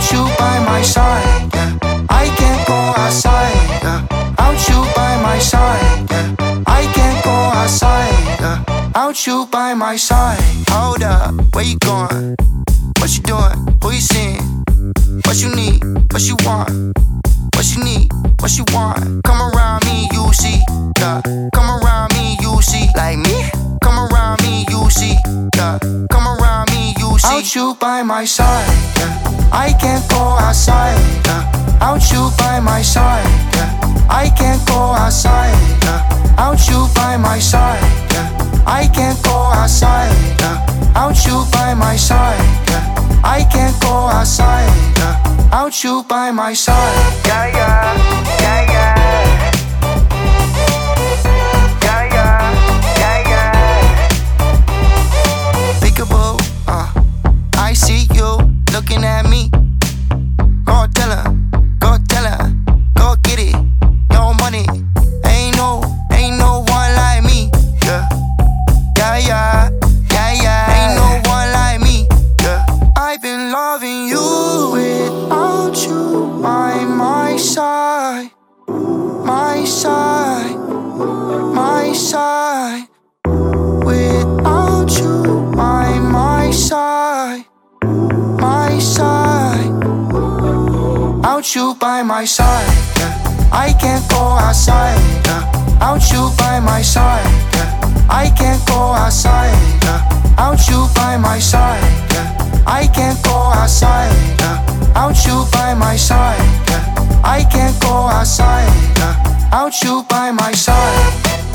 Without you by my side, yeah, I can't go outside, yeah. Without you by my side, yeah, I can't go outside, yeah. Without you by my side. Hold up, where you going? What you doing? Who you seeing? What you need? What you want? What you need? What you want? Come around me, you see, yeah. Come around me, you see. Like me? Come around me, you see, yeah. Come around me, you see. Without you by my side, yeah, I can't go outside, yeah. Without you by my side, yeah, I can't go outside, yeah. Without you by my side, yeah, I can't go outside, yeah. Without you by my side, yeah, I can't go outside, yeah. Without you by my side. Yeah, yeah, yeah, yeah. Yeah, yeah, yeah, yeah. Peekaboo, I see you looking at me. Go tell her, go tell her, go get it. No money, ain't no one like me. Yeah, yeah, yeah, yeah, yeah. Ain't no one like me. Yeah, I've been loving you without you by my side, my side, my side. Without you by my side, my side. Without you by my side, yeah, I can't go outside, yeah. Without you by my side, yeah, I can't go outside, yeah. Without you by my side, yeah, I can't go outside, yeah. Without you by my side, yeah, I can't go outside, yeah. Without you by my side.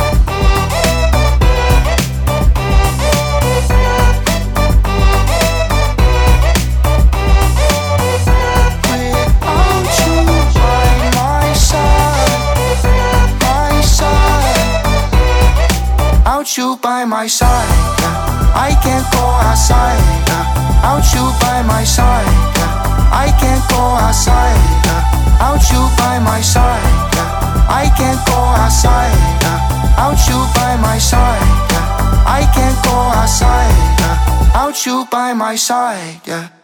Without you by my side, yeah, I can't go outside, yeah. Without you by my side, yeah, I can't go outside, yeah. Without you by my side, yeah, I can't go outside, yeah. Without you by my side, yeah, I can't go outside, yeah. Without you by my side, yeah.